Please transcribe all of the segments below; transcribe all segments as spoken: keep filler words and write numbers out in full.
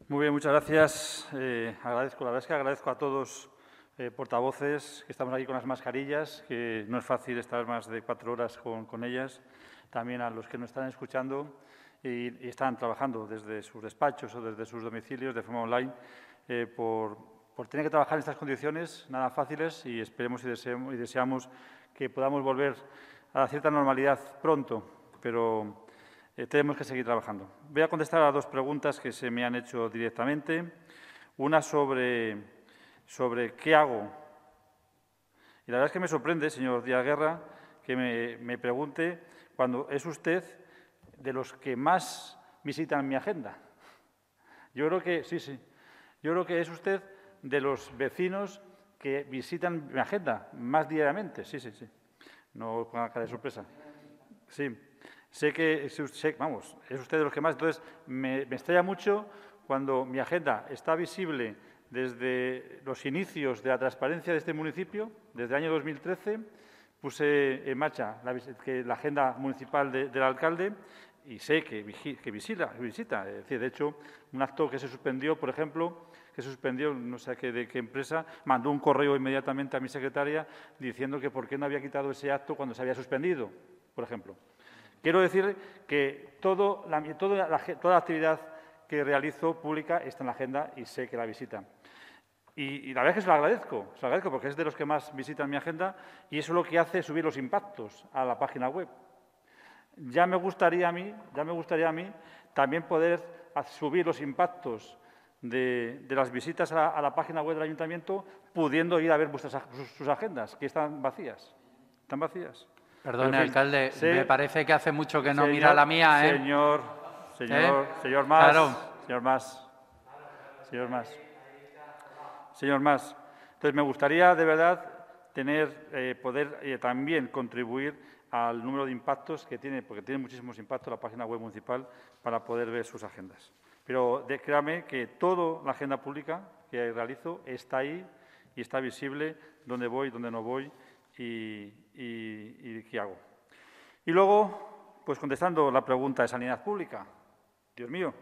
Muy bien, muchas gracias. Eh, agradezco, la verdad es que agradezco a todos eh, portavoces que estamos aquí con las mascarillas, que no es fácil estar más de cuatro horas con, con ellas. También a los que nos están escuchando y, y están trabajando desde sus despachos o desde sus domicilios de forma online eh, por, por tener que trabajar en estas condiciones nada fáciles y esperemos y deseamos, y deseamos que podamos volver a cierta normalidad pronto, pero Eh, tenemos que seguir trabajando. Voy a contestar a dos preguntas que se me han hecho directamente. Una sobre, sobre qué hago. Y la verdad es que me sorprende, señor Díaz Guerra, que me, me pregunte cuando es usted de los que más visitan mi agenda. Yo creo que, sí, sí, yo creo que es usted de los vecinos que visitan mi agenda más diariamente. Sí, sí, sí. No ponga cara de sorpresa. Sí. Sé que, sé, vamos, es usted de los que más. Entonces, me, me extraña mucho cuando mi agenda está visible desde los inicios de la transparencia de este municipio, desde el año dos mil trece, puse en marcha la, que la agenda municipal de, del alcalde y sé que, que visita, visita. Es decir, de hecho, un acto que se suspendió, por ejemplo, que se suspendió, no sé qué, de qué empresa, mandó un correo inmediatamente a mi secretaria diciendo que por qué no había quitado ese acto cuando se había suspendido, por ejemplo. Quiero decir que todo la, toda, la, toda la actividad que realizo pública está en la agenda y sé que la visitan. Y, y la verdad es que se lo agradezco, se lo agradezco porque es de los que más visitan mi agenda y eso es lo que hace subir los impactos a la página web. Ya me gustaría a mí, ya me gustaría a mí también poder subir los impactos de, de las visitas a la, a la página web del Ayuntamiento pudiendo ir a ver vuestras, sus, sus agendas, que están vacías. Están vacías. Perdone, en fin, alcalde, sé, me parece que hace mucho que no señor, mira la mía, ¿eh? Señor, señor, ¿Eh? señor Mas, Claro. señor Mas, señor Mas, señor Mas. Entonces, me gustaría, de verdad, tener, eh, poder eh, también contribuir al número de impactos que tiene, porque tiene muchísimos impactos la página web municipal para poder ver sus agendas. Pero de, créame que toda la agenda pública que realizo está ahí y está visible dónde voy, dónde no voy y, y, y qué hago. Y luego, pues contestando la pregunta de sanidad pública. Dios mío.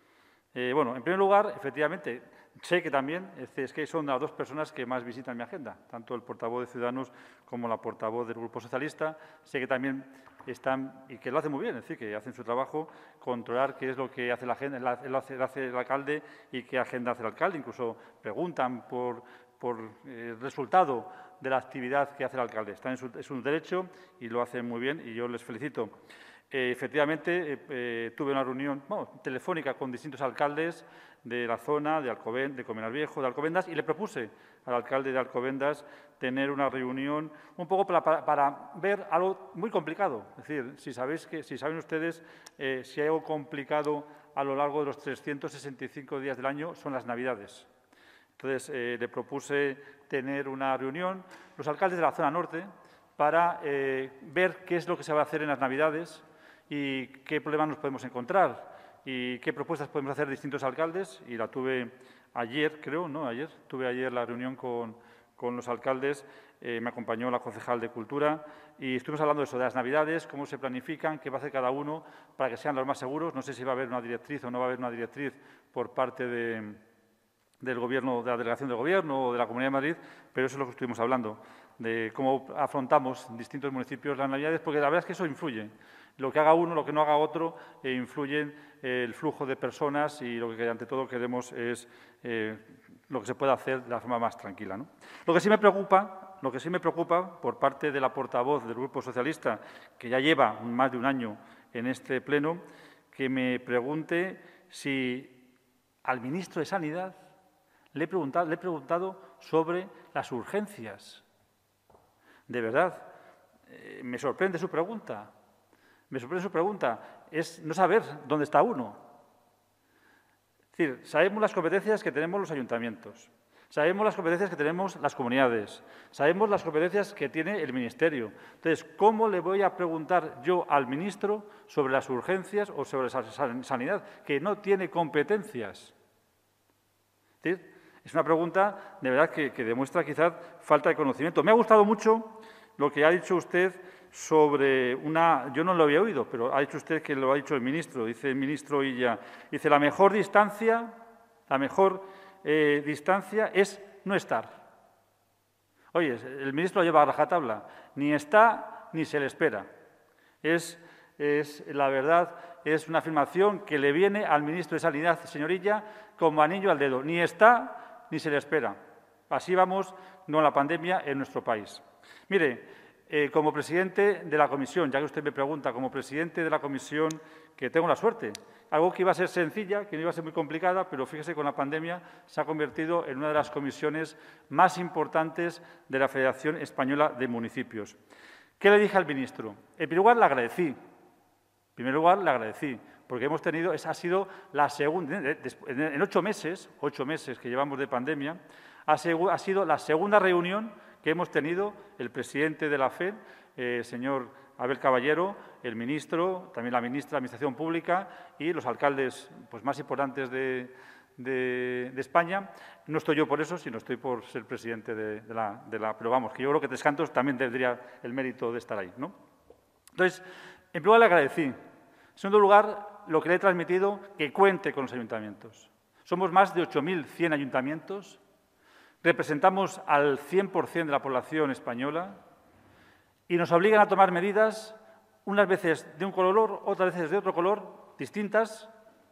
Eh, bueno, en primer lugar, efectivamente, sé que también es que son las dos personas que más visitan mi agenda, tanto el portavoz de Ciudadanos como la portavoz del Grupo Socialista. Sé que también están, y que lo hacen muy bien, es decir, que hacen su trabajo, controlar qué es lo que hace la agenda, lo hace, hace el alcalde y qué agenda hace el alcalde. Incluso preguntan por, por el resultado de la actividad que hace el alcalde. Está en su, es un derecho y lo hacen muy bien y yo les felicito. Eh, efectivamente, eh, eh, tuve una reunión bueno, telefónica con distintos alcaldes de la zona, de Alcobendas, de Colmenar Viejo, de Alcobendas, y le propuse al alcalde de Alcobendas tener una reunión un poco para, para, para ver algo muy complicado. Es decir, si, sabéis que, si saben ustedes, eh, si hay algo complicado a lo largo de los trescientos sesenta y cinco días del año, son las Navidades. Entonces, eh, le propuse tener una reunión, los alcaldes de la zona norte, para eh, ver qué es lo que se va a hacer en las Navidades y qué problemas nos podemos encontrar y qué propuestas podemos hacer distintos alcaldes. Y la tuve ayer, creo, ¿no? Ayer, tuve ayer la reunión con, con los alcaldes, eh, me acompañó la concejal de Cultura y estuvimos hablando de eso, de las Navidades, cómo se planifican, qué va a hacer cada uno para que sean los más seguros. No sé si va a haber una directriz o no va a haber una directriz por parte de, del Gobierno, de la Delegación del Gobierno o de la Comunidad de Madrid, pero eso es lo que estuvimos hablando, de cómo afrontamos en distintos municipios las Navidades, porque la verdad es que eso influye. Lo que haga uno, lo que no haga otro, eh, influye en el flujo de personas y lo que ante todo queremos es eh, lo que se pueda hacer de la forma más tranquila, ¿no? Lo que sí me preocupa, lo que sí me preocupa por parte de la portavoz del Grupo Socialista, que ya lleva más de un año en este pleno, que me pregunte si al ministro de Sanidad le he preguntado, le he preguntado sobre las urgencias. De verdad, eh, me sorprende su pregunta. Me sorprende su pregunta. Es no saber dónde está uno. Es decir, sabemos las competencias que tenemos los ayuntamientos, sabemos las competencias que tenemos las comunidades, sabemos las competencias que tiene el Ministerio. Entonces, ¿cómo le voy a preguntar yo al ministro sobre las urgencias o sobre la sanidad, que no tiene competencias? Es decir, es una pregunta de verdad que, que demuestra quizás falta de conocimiento. Me ha gustado mucho lo que ha dicho usted sobre una... Yo no lo había oído, pero ha dicho usted que lo ha dicho el ministro. Dice el ministro Illa, dice, la mejor distancia La mejor eh, distancia es no estar. Oye, el ministro lo lleva a rajatabla. Ni está ni se le espera. Es, es, la verdad, es una afirmación que le viene al ministro de Sanidad, señorilla, como anillo al dedo. Ni está ni se le espera. Así vamos con la pandemia en nuestro país. Mire, eh, como presidente de la comisión, ya que usted me pregunta, como presidente de la comisión, que tengo la suerte, algo que iba a ser sencilla, que no iba a ser muy complicada, pero fíjese, con la pandemia se ha convertido en una de las comisiones más importantes de la Federación Española de Municipios. ¿Qué le dije al ministro? En primer lugar, le agradecí. En primer lugar, le agradecí, porque hemos tenido, esa ha sido la segunda, en ocho meses, ocho meses que llevamos de pandemia, ha sido la segunda reunión que hemos tenido el presidente de la F E D, eh, señor Abel Caballero, el ministro, también la ministra de Administración Pública y los alcaldes pues, más importantes de, de, de España. No estoy yo por eso, sino estoy por ser presidente de, de, la, de la… Pero vamos, que yo creo que Tres Cantos también tendría el mérito de estar ahí, ¿no? Entonces, en primer lugar, le agradecí. En segundo lugar, lo que le he transmitido, que cuente con los ayuntamientos. Somos más de ocho mil cien ayuntamientos, representamos al cien por cien de la población española y nos obligan a tomar medidas, unas veces de un color, otras veces de otro color, distintas,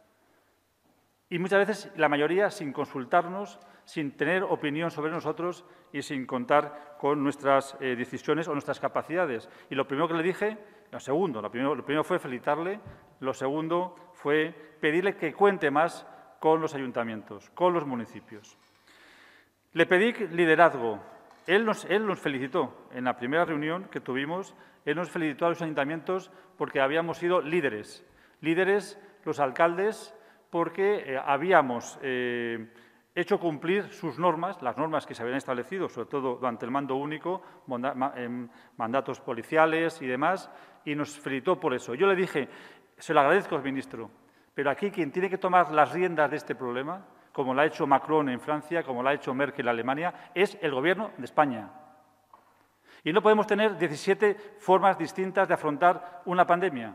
y muchas veces, la mayoría, sin consultarnos, sin tener opinión sobre nosotros y sin contar con nuestras eh, decisiones o nuestras capacidades. Y lo primero que le dije, lo segundo, lo primero, lo primero fue felicitarle, lo segundo fue pedirle que cuente más con los ayuntamientos, con los municipios. Le pedí liderazgo. Él nos, él nos felicitó en la primera reunión que tuvimos, él nos felicitó a los ayuntamientos porque habíamos sido líderes. Líderes los alcaldes porque eh, habíamos eh, hecho cumplir sus normas, las normas que se habían establecido, sobre todo durante el mando único, mandatos policiales y demás, y nos felicitó por eso. Yo le dije, se lo agradezco, ministro, pero aquí quien tiene que tomar las riendas de este problema, como lo ha hecho Macron en Francia, como lo ha hecho Merkel en Alemania, es el Gobierno de España. Y no podemos tener diecisiete formas distintas de afrontar una pandemia.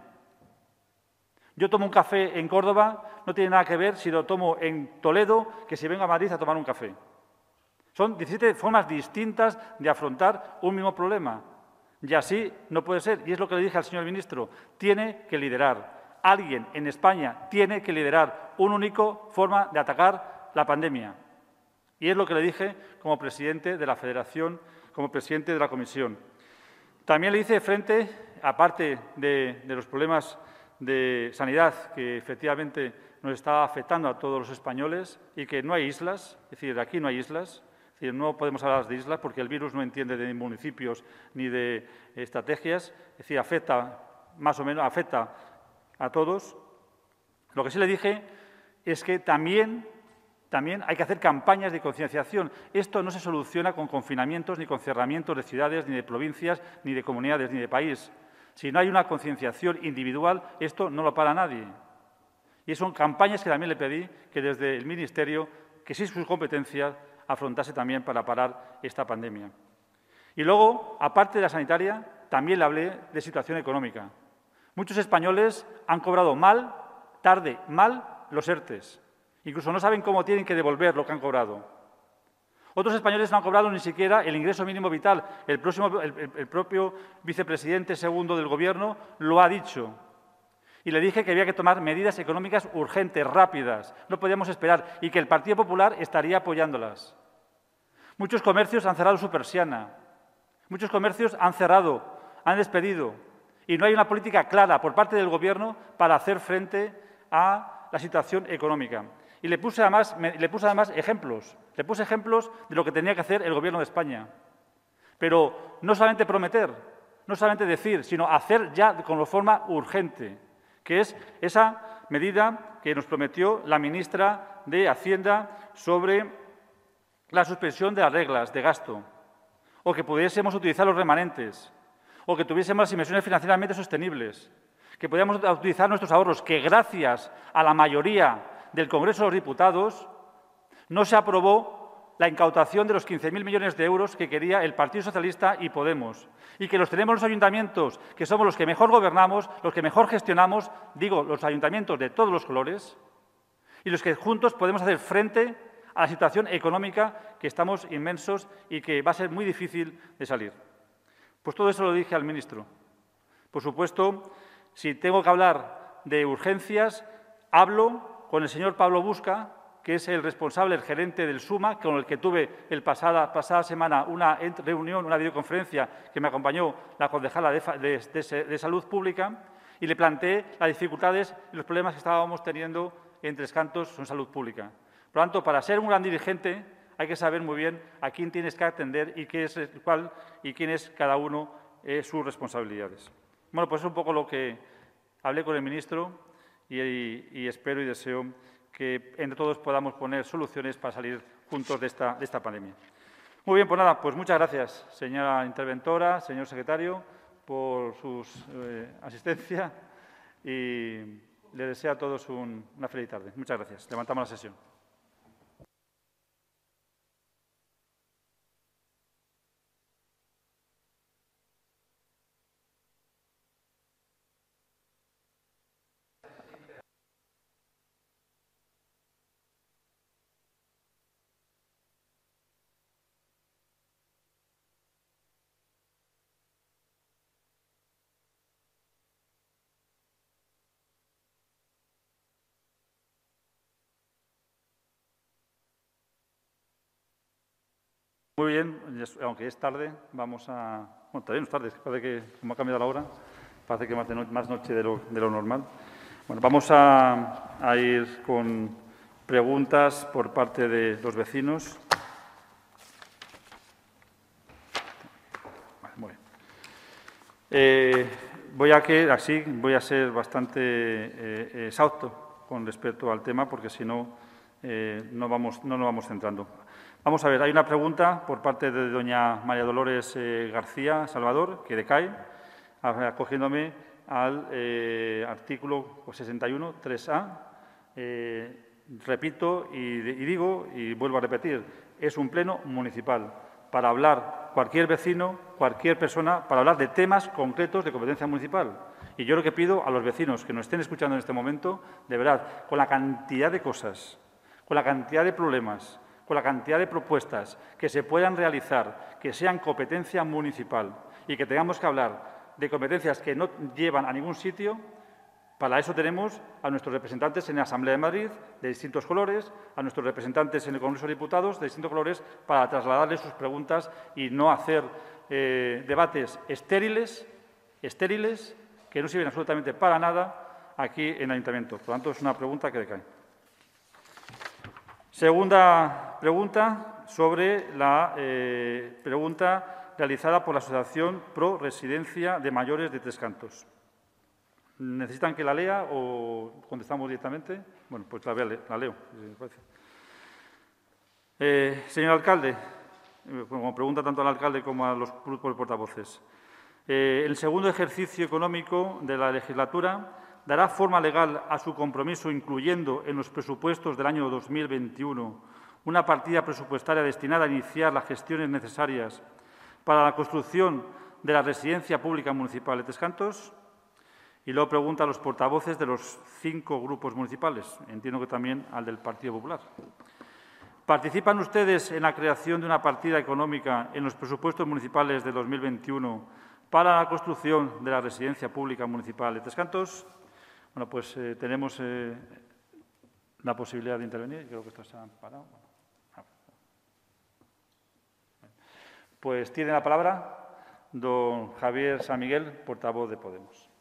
Yo tomo un café en Córdoba, no tiene nada que ver si lo tomo en Toledo que si vengo a Madrid a tomar un café. Son diecisiete formas distintas de afrontar un mismo problema. Y así no puede ser. Y es lo que le dije al señor ministro. Tiene que liderar. Alguien en España tiene que liderar una única forma de atacar la pandemia. Y es lo que le dije como presidente de la Federación, como presidente de la Comisión. También le hice frente, aparte de, de los problemas de sanidad que efectivamente nos está afectando a todos los españoles y que no hay islas, es decir, aquí no hay islas, es decir, no podemos hablar de islas porque el virus no entiende de municipios ni de estrategias, es decir, afecta más o menos, afecta a todos. Lo que sí le dije es que también, también hay que hacer campañas de concienciación. Esto no se soluciona con confinamientos ni con cerramientos de ciudades, ni de provincias, ni de comunidades, ni de país. Si no hay una concienciación individual, esto no lo para nadie. Y son campañas que también le pedí que desde el Ministerio, que sí es su competencia, afrontase también para parar esta pandemia. Y luego, aparte de la sanitaria, también le hablé de situación económica. Muchos españoles han cobrado mal, tarde, mal, los ERTES. Incluso no saben cómo tienen que devolver lo que han cobrado. Otros españoles no han cobrado ni siquiera el ingreso mínimo vital. El, próximo, el, el propio vicepresidente segundo del Gobierno lo ha dicho. Y le dije que había que tomar medidas económicas urgentes, rápidas. No podíamos esperar y que el Partido Popular estaría apoyándolas. Muchos comercios han cerrado su persiana. Muchos comercios han cerrado, han despedido. Y no hay una política clara por parte del Gobierno para hacer frente a la situación económica. Y le puse, además, me, le puse además ejemplos. Le puse ejemplos de lo que tenía que hacer el Gobierno de España. Pero no solamente prometer, no solamente decir, sino hacer ya con forma urgente, que es esa medida que nos prometió la ministra de Hacienda sobre la suspensión de las reglas de gasto, o que pudiésemos utilizar los remanentes, o que tuviésemos las inversiones financieramente sostenibles, que pudiéramos utilizar nuestros ahorros, que gracias a la mayoría del Congreso de los Diputados no se aprobó la incautación de los quince mil millones de euros que quería el Partido Socialista y Podemos, y que los tenemos los ayuntamientos, que somos los que mejor gobernamos, los que mejor gestionamos, digo, los ayuntamientos de todos los colores, y los que juntos podemos hacer frente a la situación económica que estamos inmensos y que va a ser muy difícil de salir. Pues todo eso lo dije al ministro. Por supuesto, si tengo que hablar de urgencias, hablo con el señor Pablo Busca, que es el responsable, el gerente del SUMA, con el que tuve el pasada, pasada semana una reunión, una videoconferencia que me acompañó la concejala de, de, de, de Salud Pública, y le planteé las dificultades y los problemas que estábamos teniendo en Tres Cantos en salud pública. Por lo tanto, para ser un gran dirigente hay que saber muy bien a quién tienes que atender y qué es el cuál y quién es cada uno eh, sus responsabilidades. Bueno, pues es un poco lo que hablé con el ministro y, y, y espero y deseo que entre todos podamos poner soluciones para salir juntos de esta, de esta pandemia. Muy bien, pues nada, pues muchas gracias, señora interventora, señor secretario, por su eh, asistencia y les deseo a todos un, una feliz tarde. Muchas gracias. Levantamos la sesión. Muy bien, aunque es tarde, vamos a... Bueno, todavía no es tarde, parece que como ha cambiado la hora, parece que más, de no, más noche de lo, de lo normal. Bueno, vamos a, a ir con preguntas por parte de los vecinos. Vale, muy bien. Eh, voy a que, así, voy a ser bastante eh, exhausto con respecto al tema, porque si no, eh, no, vamos, no nos vamos centrando. Vamos a ver, hay una pregunta por parte de doña María Dolores eh, García Salvador, que decae, acogiéndome al eh, artículo sesenta y uno, tres A. Eh, repito y, y digo, y vuelvo a repetir, es un pleno municipal para hablar cualquier vecino, cualquier persona, para hablar de temas concretos de competencia municipal. Y yo lo que pido a los vecinos que nos estén escuchando en este momento, de verdad, con la cantidad de cosas, con la cantidad de problemas, con la cantidad de propuestas que se puedan realizar, que sean competencia municipal y que tengamos que hablar de competencias que no llevan a ningún sitio, para eso tenemos a nuestros representantes en la Asamblea de Madrid de distintos colores, a nuestros representantes en el Congreso de Diputados de distintos colores, para trasladarles sus preguntas y no hacer eh, debates estériles, estériles, que no sirven absolutamente para nada aquí en el Ayuntamiento. Por lo tanto, es una pregunta que decae. Segunda pregunta sobre la eh, pregunta realizada por la Asociación Pro Residencia de Mayores de Tres Cantos. ¿Necesitan que la lea o contestamos directamente? Bueno, pues la, la leo, si les parece. Eh, señor alcalde, como pregunta tanto al alcalde como a los grupos de portavoces, eh, el segundo ejercicio económico de la legislatura dará forma legal a su compromiso, incluyendo en los presupuestos del año dos mil veintiuno una partida presupuestaria destinada a iniciar las gestiones necesarias para la construcción de la residencia pública municipal de Tres Cantos. Y luego pregunta a los portavoces de los cinco grupos municipales, entiendo que también al del Partido Popular. ¿Participan ustedes en la creación de una partida económica en los presupuestos municipales de dos mil veintiuno para la construcción de la residencia pública municipal de Tres Cantos? Bueno, pues eh, tenemos eh, la posibilidad de intervenir. Creo que esto se ha parado. Pues tiene la palabra don Javier San Miguel, portavoz de Podemos.